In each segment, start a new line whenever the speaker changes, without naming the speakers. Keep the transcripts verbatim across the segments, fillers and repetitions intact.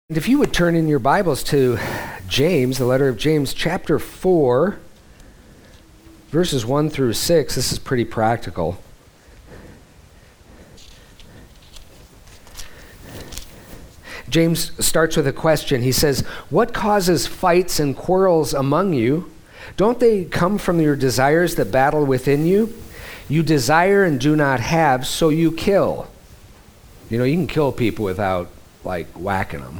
And if you would turn in your Bibles to James, the letter of James, chapter four, verses one through six, this is pretty practical. James starts with a question. He says, "What causes fights and quarrels among you? Don't they come from your desires that battle within you? You desire and do not have, so you kill." You know, you can kill people without, like, whacking them.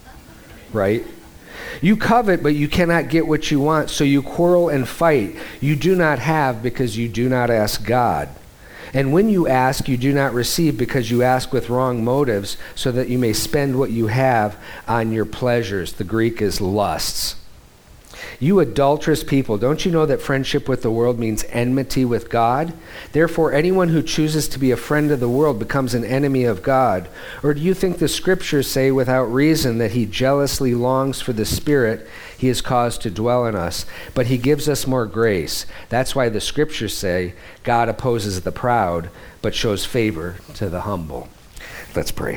Right? You covet, but you cannot get what you want, so you quarrel and fight. You do not have because you do not ask God. And when you ask, you do not receive because you ask with wrong motives, so that you may spend what you have on your pleasures. The Greek is lusts. You adulterous people, don't you know that friendship with the world means enmity with God? Therefore, anyone who chooses to be a friend of the world becomes an enemy of God. Or do you think the scriptures say without reason that he jealously longs for the Spirit he has caused to dwell in us, but he gives us more grace? That's why the scriptures say God opposes the proud, but shows favor to the humble. Let's pray.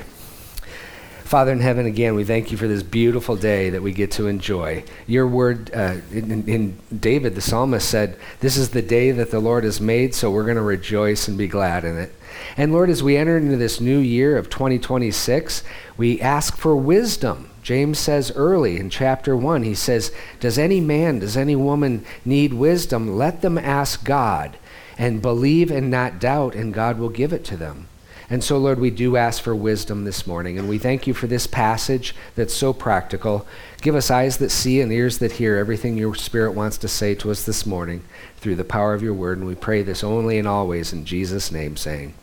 Father in heaven, again, we thank you for this beautiful day that we get to enjoy. Your word, uh, in, in David, the psalmist said, this is the day that the Lord has made, so we're going to rejoice and be glad in it. And Lord, as we enter into this new year of twenty twenty-six, we ask for wisdom. James says early in chapter one, he says, does any man, does any woman need wisdom? Let them ask God and believe and not doubt, and God will give it to them. And so, Lord, we do ask for wisdom this morning, and we thank you for this passage that's so practical. Give us eyes that see and ears that hear everything your Spirit wants to say to us this morning through the power of your word, and we pray this only and always in Jesus' name, saying,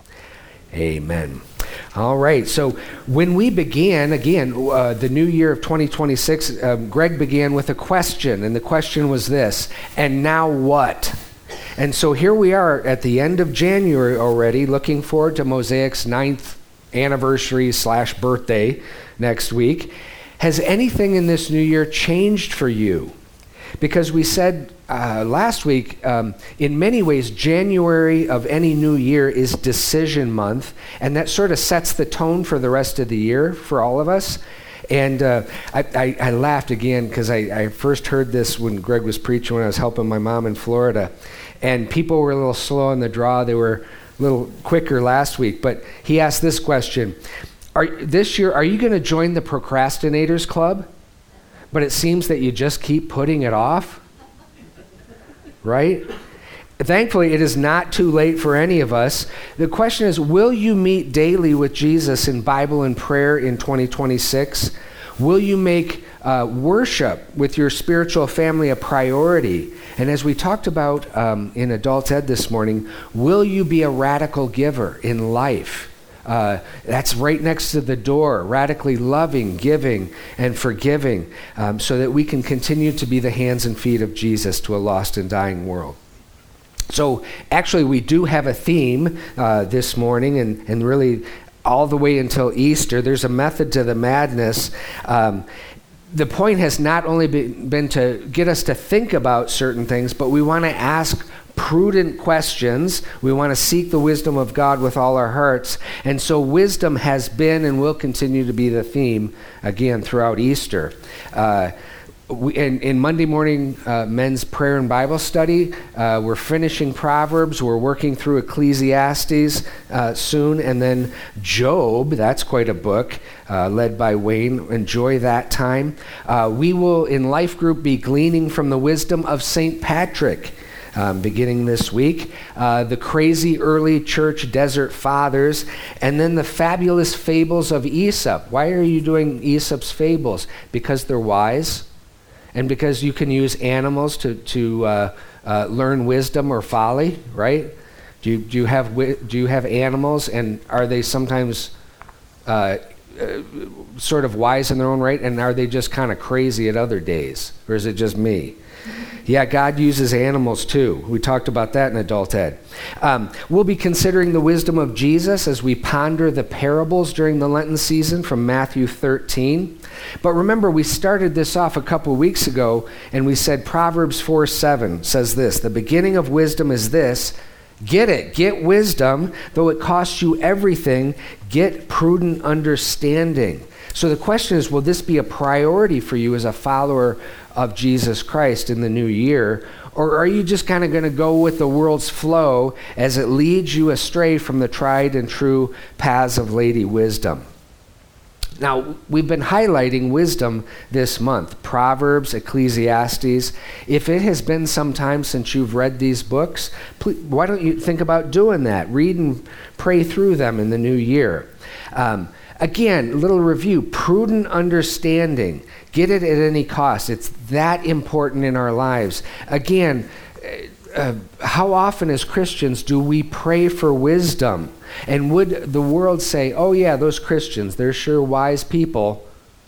amen. All right, so when we began, again, uh, the new year of twenty twenty-six, um, Greg began with a question, and the question was this, and now what? And so here we are at the end of January already, looking forward to Mosaic's ninth anniversary slash birthday next week. Has anything in this new year changed for you? Because we said uh, last week, um, in many ways, January of any new year is decision month, and that sort of sets the tone for the rest of the year for all of us. And uh, I, I, I laughed again because I, I first heard this when Greg was preaching when I was helping my mom in Florida. And people were a little slow on the draw. They were a little quicker last week. But he asked this question. Are, this year, are you going to join the procrastinators club? But it seems that you just keep putting it off. Right? Thankfully, it is not too late for any of us. The question is, will you meet daily with Jesus in Bible and prayer in twenty twenty-six? Will you make uh, worship with your spiritual family a priority? And as we talked about um, in Adult Ed this morning, will you be a radical giver in life? Uh, that's right next to the door, radically loving, giving, and forgiving, um, so that we can continue to be the hands and feet of Jesus to a lost and dying world. So actually, we do have a theme uh, this morning, and, and really all the way until Easter. There's a method to the madness. Um, the point has not only been, been to get us to think about certain things, but we want to ask prudent questions. We want to seek the wisdom of God with all our hearts. And so wisdom has been and will continue to be the theme, again, throughout Easter. Uh, We, in, in Monday morning uh, men's prayer and Bible study, uh, we're finishing Proverbs. We're working through Ecclesiastes uh, soon, and then Job. That's quite a book, uh, led by Wayne. Enjoy that time. Uh, we will, in Life Group, be gleaning from the wisdom of Saint Patrick. Um, beginning this week, uh, the crazy early church desert fathers, and then the fabulous fables of Aesop. Why are you doing Aesop's fables? Because they're wise. And because you can use animals to to uh, uh, learn wisdom or folly, right? Do you do you have do you have animals, and are they sometimes uh, uh, sort of wise in their own right, and are they just kind of crazy at other days, or is it just me? Yeah, God uses animals too. We talked about that in Adult Ed. Um, we'll be considering the wisdom of Jesus as we ponder the parables during the Lenten season from Matthew thirteen. But remember, we started this off a couple weeks ago, and we said Proverbs four seven says this, the beginning of wisdom is this, get it, get wisdom, though it costs you everything, get prudent understanding. So the question is, will this be a priority for you as a follower of Jesus Christ in the new year? Or are you just kind of going to go with the world's flow as it leads you astray from the tried and true paths of Lady Wisdom? Now, we've been highlighting wisdom this month, Proverbs, Ecclesiastes. If it has been some time since you've read these books, please, why don't you think about doing that? Read and pray through them in the new year. Um, again, little review, prudent understanding. Get it at any cost. It's that important in our lives. Again, uh, how often as Christians do we pray for wisdom? And would the world say, oh yeah, those Christians, they're sure wise people?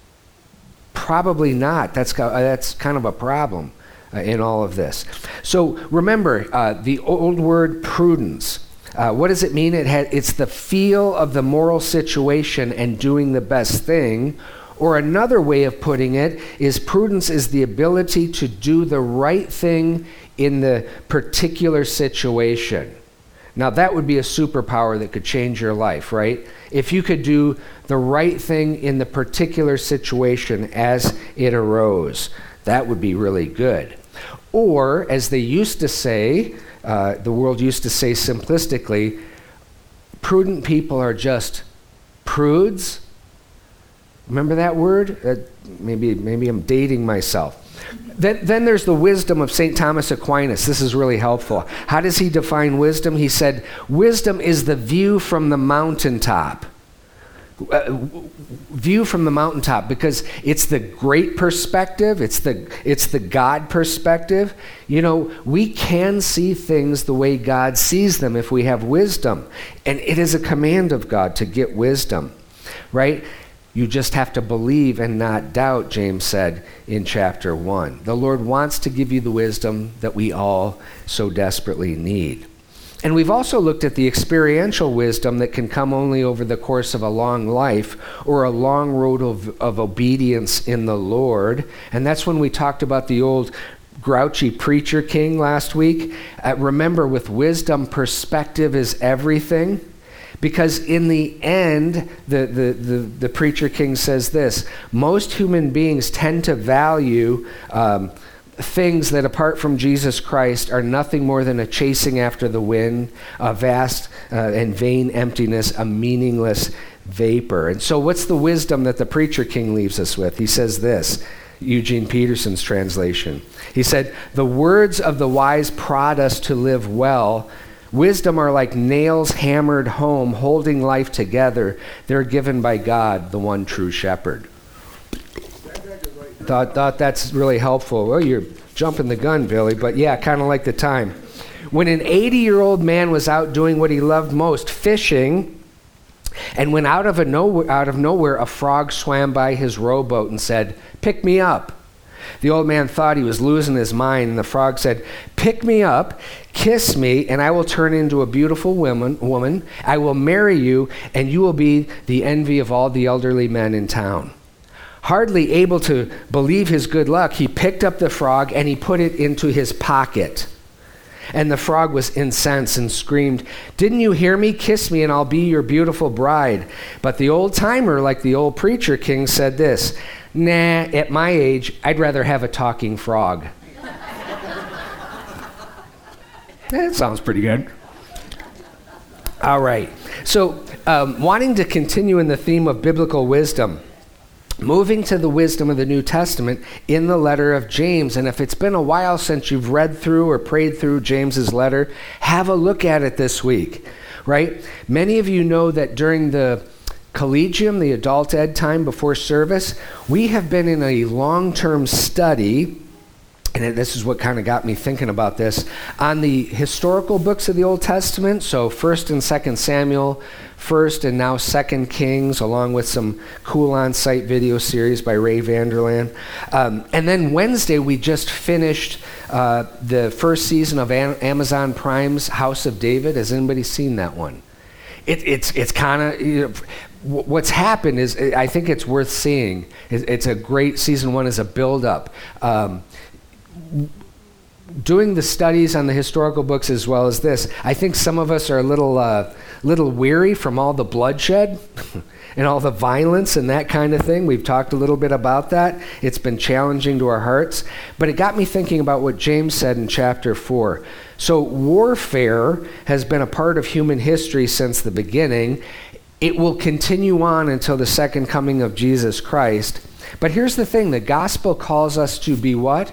Probably not. That's, that's kind of a problem uh, in all of this. So remember, uh, the old word prudence. Uh, what does it mean? It ha- it's the feel of the moral situation and doing the best thing. Or another way of putting it is prudence is the ability to do the right thing in the particular situation. Now, that would be a superpower that could change your life, right? If you could do the right thing in the particular situation as it arose, that would be really good. Or, as they used to say, uh, the world used to say simplistically, prudent people are just prudes. Remember that word? Uh, maybe, maybe I'm dating myself. Then, then there's the wisdom of Saint Thomas Aquinas. This is really helpful. How does he define wisdom? He said, wisdom is the view from the mountaintop. Uh, view from the mountaintop, because it's the great perspective. It's the, it's the God perspective. You know, we can see things the way God sees them if we have wisdom. And it is a command of God to get wisdom, right? You just have to believe and not doubt, James said in chapter one. The Lord wants to give you the wisdom that we all so desperately need. And we've also looked at the experiential wisdom that can come only over the course of a long life or a long road of, of obedience in the Lord. And that's when we talked about the old grouchy preacher king last week. Uh, remember, with wisdom, perspective is everything. Because in the end, the, the, the, the preacher king says this, most human beings tend to value um, things that apart from Jesus Christ are nothing more than a chasing after the wind, a vast uh, and vain emptiness, a meaningless vapor. And so what's the wisdom that the preacher king leaves us with? He says this, Eugene Peterson's translation. He said, the words of the wise prod us to live well. Wisdom are like nails hammered home, holding life together. They're given by God, the one true shepherd. Thought, thought that's really helpful. Well, you're jumping the gun, Billy, but yeah, kind of like the time. When an eighty-year-old man was out doing what he loved most, fishing, and when out of, a no, out of nowhere a frog swam by his rowboat and said, "Pick me up." The old man thought he was losing his mind, and the frog said, "Pick me up, kiss me, and I will turn into a beautiful woman. woman. I will marry you, and you will be the envy of all the elderly men in town." Hardly able to believe his good luck, he picked up the frog and he put it into his pocket. And the frog was incensed and screamed, "Didn't you hear me? Kiss me and I'll be your beautiful bride." But the old timer, like the old preacher king, said this, "Nah, at my age, I'd rather have a talking frog." That sounds pretty good. All right. So, um, wanting to continue in the theme of biblical wisdom, moving to the wisdom of the New Testament in the letter of James. And if it's been a while since you've read through or prayed through James's letter, have a look at it this week, right? Many of you know that during the Collegium, the adult ed time before service, we have been in a long-term study, and this is what kind of got me thinking about this, on the historical books of the Old Testament, so First and Second Samuel, First and now Second Kings, along with some cool on-site video series by Ray Vanderland. Um, and then Wednesday, we just finished uh, the first season of Am- Amazon Prime's House of David. Has anybody seen that one? It, it's it's kind of, you know, w- what's happened is, I think it's worth seeing. It, it's a great, season one is a build-up. Um, doing the studies on the historical books as well as this, I think some of us are a little, uh, little weary from all the bloodshed and all the violence and that kind of thing. We've talked a little bit about that. It's been challenging to our hearts. But it got me thinking about what James said in chapter four. So warfare has been a part of human history since the beginning. It will continue on until the second coming of Jesus Christ. But here's the thing. The gospel calls us to be what?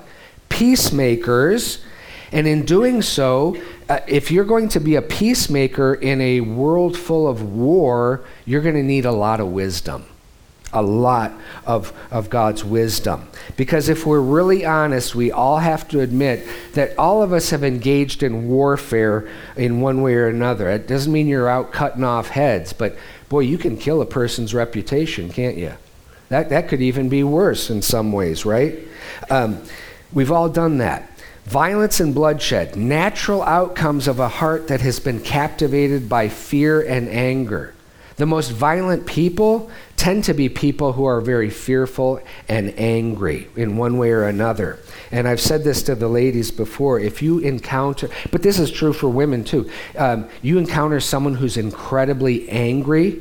Peacemakers. And in doing so, uh, if you're going to be a peacemaker in a world full of war, you're going to need a lot of wisdom, a lot of, of God's wisdom. Because if we're really honest, we all have to admit that all of us have engaged in warfare in one way or another. It doesn't mean you're out cutting off heads, but boy, you can kill a person's reputation, can't you? That, that could even be worse in some ways, right? Um, we've all done that. Violence and bloodshed, natural outcomes of a heart that has been captivated by fear and anger. The most violent people tend to be people who are very fearful and angry in one way or another. And I've said this to the ladies before, if you encounter, but this is true for women too, um, you encounter someone who's incredibly angry,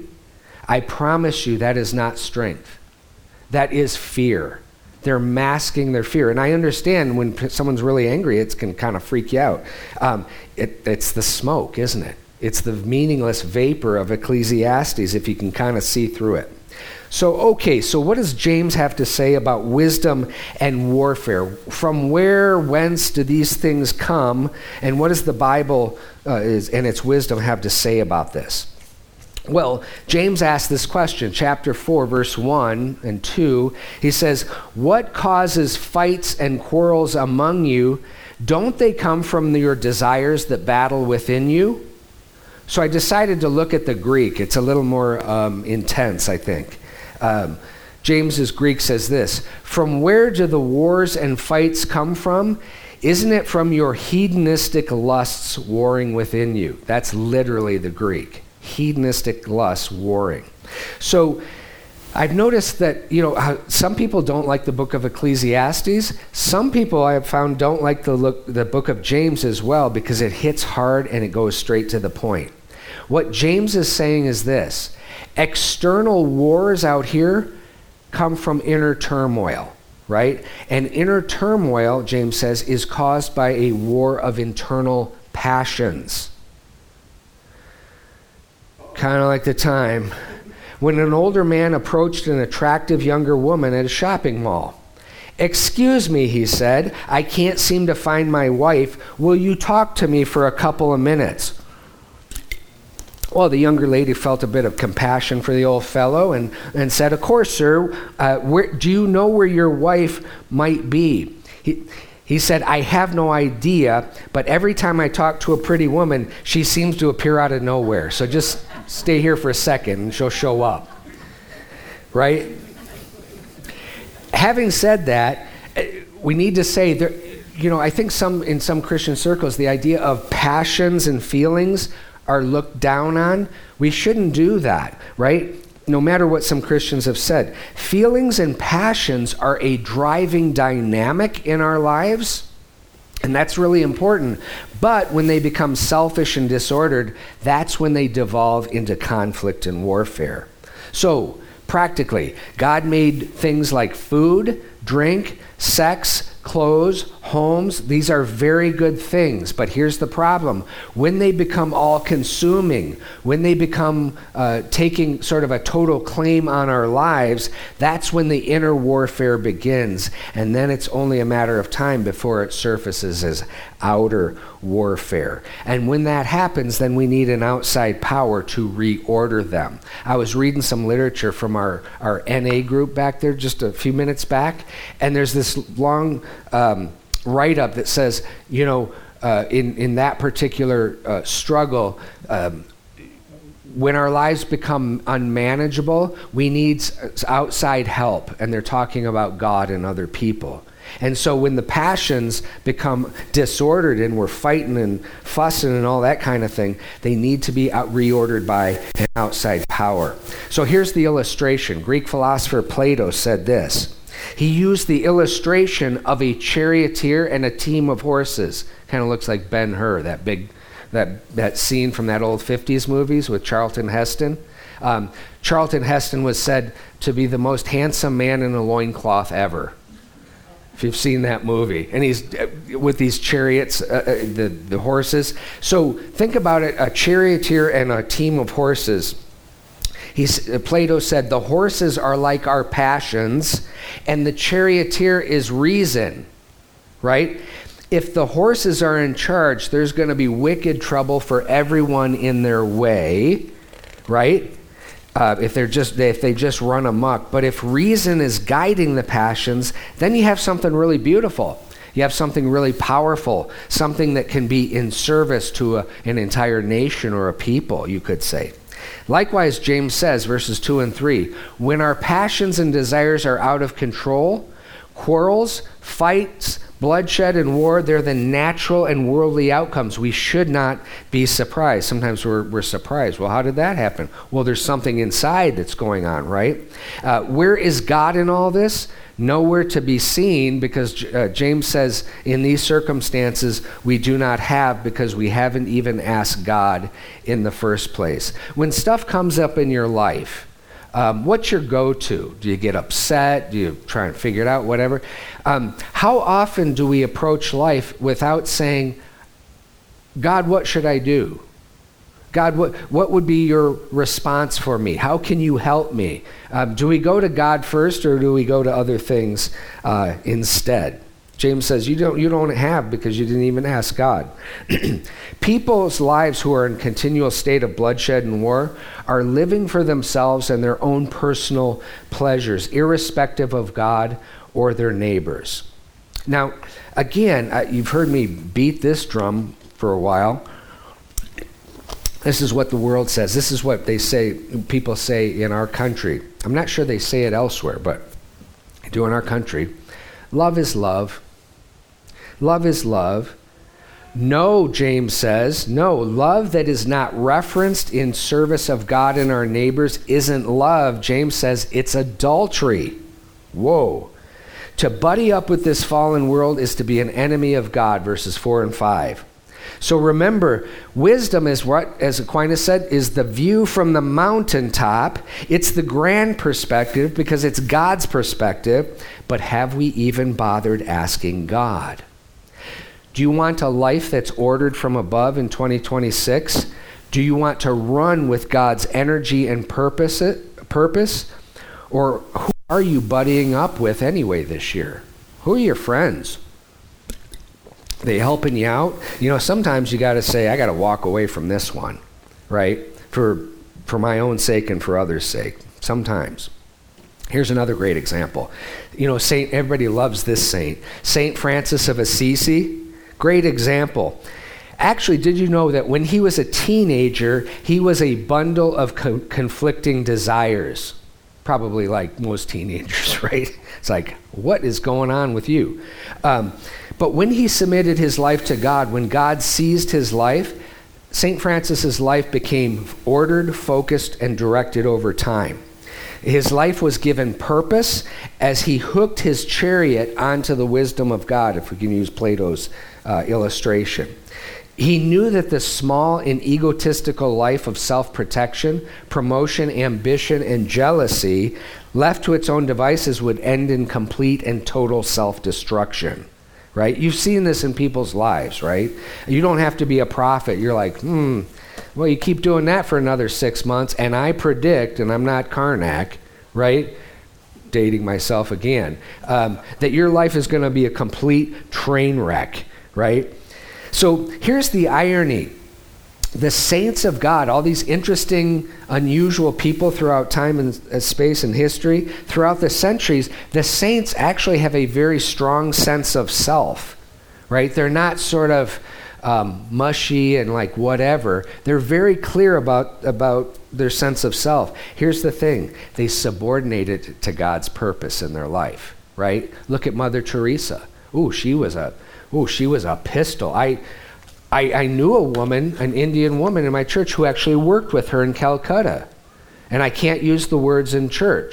I promise you that is not strength. That is fear. They're masking their fear. And I understand when p- someone's really angry, it can kind of freak you out. Um, it, it's the smoke, isn't it? It's the meaningless vapor of Ecclesiastes, if you can kind of see through it. So, okay, so what does James have to say about wisdom and warfare? From where, whence do these things come? And what does the Bible uh, is, and its wisdom have to say about this? Well, James asked this question, chapter four, verse one and two. He says, "What causes fights and quarrels among you? Don't they come from your desires that battle within you?" So I decided to look at the Greek. It's a little more um, intense, I think. Um, James's Greek says this, "From where do the wars and fights come from? Isn't it from your hedonistic lusts warring within you?" That's literally the Greek. Hedonistic lusts warring. So I've noticed that, you know, how some people don't like the book of Ecclesiastes. Some people I have found don't like the, look, the book of James as well because it hits hard and it goes straight to the point. What James is saying is this: external wars out here come from inner turmoil, right? And inner turmoil, James says, is caused by a war of internal passions. Kind of like the time when an older man approached an attractive younger woman at a shopping mall. "Excuse me," he said, "I can't seem to find my wife. Will you talk to me for a couple of minutes?" Well, the younger lady felt a bit of compassion for the old fellow and, and said, "Of course, sir. Uh, where, do you know where your wife might be?" He, he said, "I have no idea, but every time I talk to a pretty woman, she seems to appear out of nowhere. So just stay here for a second and she'll show up." Right? Having said that, we need to say, there, you know, I think some in some Christian circles, the idea of passions and feelings are looked down on. We shouldn't do that, right? No matter what some Christians have said. Feelings and passions are a driving dynamic in our lives, and that's really important. But when they become selfish and disordered, that's when they devolve into conflict and warfare. So, practically, God made things like food, drink, sex, clothes, homes. These are very good things, but here's the problem. When they become all-consuming, when they become uh, taking sort of a total claim on our lives, that's when the inner warfare begins, and then it's only a matter of time before it surfaces as outer warfare. And when that happens, then we need an outside power to reorder them. I was reading some literature from our, our N A group back there just a few minutes back, and there's this long um, write-up that says, you know, uh, in, in that particular uh, struggle, um, when our lives become unmanageable, we need outside help, and they're talking about God and other people. And so when the passions become disordered and we're fighting and fussing and all that kind of thing, they need to be out reordered by an outside power. So here's the illustration. Greek philosopher Plato said this. He used the illustration of a charioteer and a team of horses. Kind of looks like Ben-Hur, that big, that, that scene from that old fifties movies with Charlton Heston. Um, Charlton Heston was said to be the most handsome man in a loincloth ever. If you've seen that movie. And he's uh, with these chariots, uh, uh, the, the horses. So think about it, a charioteer and a team of horses. He's, uh, Plato said, the horses are like our passions, and the charioteer is reason, right? If the horses are in charge, there's going to be wicked trouble for everyone in their way, right? Uh, if they're just if they just run amok. But if reason is guiding the passions, then you have something really beautiful. You have something really powerful, something that can be in service to a, an entire nation or a people, you could say. Likewise, James says, verses two and three, when our passions and desires are out of control, quarrels, fights, bloodshed, and war, they're the natural and worldly outcomes. We should not be surprised. Sometimes we're, we're surprised. Well, how did that happen? Well, there's something inside that's going on, right? Uh, where is God in all this? Nowhere to be seen, because uh, James says in these circumstances we do not have because we haven't even asked God in the first place. When stuff comes up in your life, Um, what's your go-to? Do you get upset? Do you try and figure it out? Whatever. Um, how often do we approach life without saying, God, what should I do? God, what, what would be your response for me? How can you help me? Um, do we go to God first, or do we go to other things uh, instead? James says you don't you don't have because you didn't even ask God. People's lives who are in continual state of bloodshed and war are living for themselves and their own personal pleasures, irrespective of God or their neighbors. Now, again, uh, you've heard me beat this drum for a while. This is what the world says. This is what they say, people say in our country. I'm not sure they say it elsewhere, but they do in our country. Love is love. Love is love. No, James says, no, love that is not referenced in service of God and our neighbors isn't love. James says it's adultery. Whoa. To buddy up with this fallen world is to be an enemy of God, verses four and five. So remember, wisdom is what, as Aquinas said, is the view from the mountaintop. It's the grand perspective because it's God's perspective. But have we even bothered asking God? Do you want a life that's ordered from above in twenty twenty-six? Do you want to run with God's energy and purpose? Purpose? Or who are you buddying up with anyway this year? Who are your friends? They helping you out? You know, sometimes you got to say, I got to walk away from this one, right? For for my own sake and for others' sake. Sometimes. Here's another great example. You know, Saint, everybody loves this saint. Saint Francis of Assisi, great example. Actually, did you know that when he was a teenager, he was a bundle of co- conflicting desires? Probably like most teenagers, right? It's like, what is going on with you? Um, but when he submitted his life to God, when God seized his life, Saint Francis's life became ordered, focused, and directed over time. His life was given purpose as he hooked his chariot onto the wisdom of God, if we can use Plato's uh, illustration. He knew that the small and egotistical life of self-protection, promotion, ambition, and jealousy, left to its own devices, would end in complete and total self-destruction, right? You've seen this in people's lives, right? You don't have to be a prophet. You're like, hmm, well, you keep doing that for another six months, and I predict, and I'm not Karnak, right? Dating myself again, um, that your life is going to be a complete train wreck, right? So here's the irony. The saints of God, all these interesting, unusual people throughout time and uh, space and history, throughout the centuries, the saints actually have a very strong sense of self, right? They're not sort of um, mushy and like whatever. They're very clear about, about their sense of self. Here's the thing. They subordinate it to God's purpose in their life, right? Look at Mother Teresa. Ooh, she was a, ooh, she was a pistol. I... I, I knew a woman, an Indian woman in my church who actually worked with her in Calcutta. And I can't use the words in church,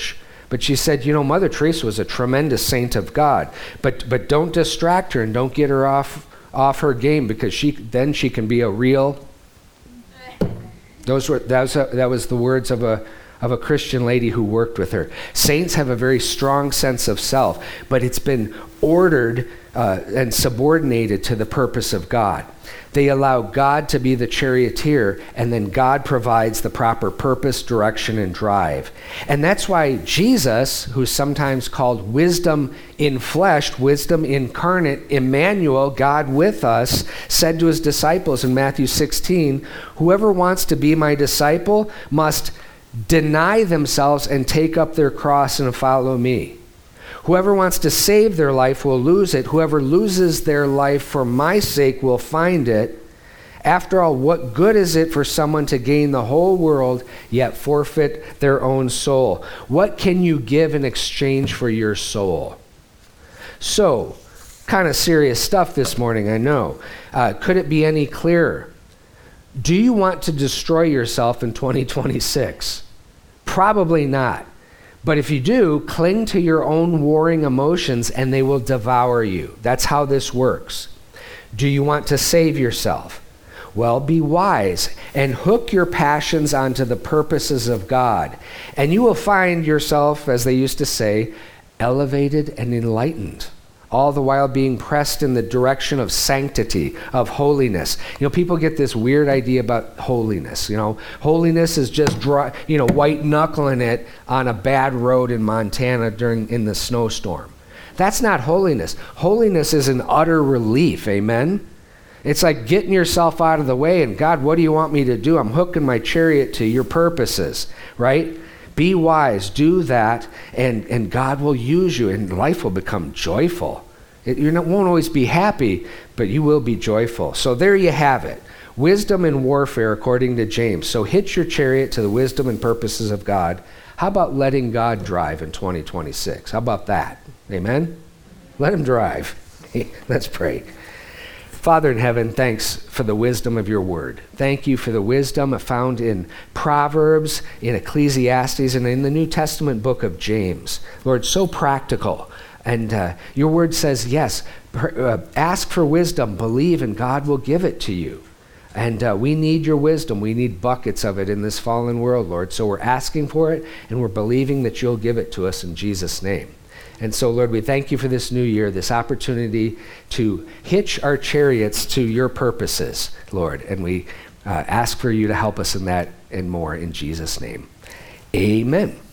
But she said, you know, Mother Teresa was a tremendous saint of God, but but don't distract her and don't get her off off her game, because she then she can be a real. Those were that was a, that was the words of a of a Christian lady who worked with her. Saints have a very strong sense of self, but it's been ordered uh, and subordinated to the purpose of God. They allow God to be the charioteer, and then God provides the proper purpose, direction, and drive. And that's why Jesus, who's sometimes called wisdom in flesh, wisdom incarnate, Emmanuel, God with us, said to his disciples in Matthew sixteen, whoever wants to be my disciple must deny themselves and take up their cross and follow me. Whoever wants to save their life will lose it. Whoever loses their life for my sake will find it. After all, what good is it for someone to gain the whole world yet forfeit their own soul? What can you give in exchange for your soul? So, kind of serious stuff this morning, I know. Uh, could it be any clearer? Do you want to destroy yourself in twenty twenty-six? Probably not. But if you do, cling to your own warring emotions and they will devour you. That's how this works. Do you want to save yourself? Well, be wise and hook your passions onto the purposes of God. And you will find yourself, as they used to say, elevated and enlightened, all the while being pressed in the direction of sanctity, of holiness. You know, people get this weird idea about holiness. You know, holiness is just dry, you know, white knuckling it on a bad road in Montana during in the snowstorm. That's not holiness. Holiness is an utter relief, amen? It's like getting yourself out of the way and, God, what do you want me to do? I'm hooking my chariot to your purposes, right? Be wise, do that, and, and God will use you, and life will become joyful. It, you won't always be happy, but you will be joyful. So there you have it. Wisdom in warfare, according to James. So hitch your chariot to the wisdom and purposes of God. How about letting God drive in twenty twenty-six? How about that? Amen? Let him drive. Let's pray. Father in heaven, thanks for the wisdom of your word. Thank you for the wisdom found in Proverbs, in Ecclesiastes, and in the New Testament book of James. Lord, so practical. And uh, your word says, yes, per, uh, ask for wisdom, believe, and God will give it to you. And uh, we need your wisdom. We need buckets of it in this fallen world, Lord. So we're asking for it, and we're believing that you'll give it to us in Jesus' name. And so, Lord, we thank you for this new year, this opportunity to hitch our chariots to your purposes, Lord. And we uh, ask for you to help us in that and more in Jesus' name. Amen.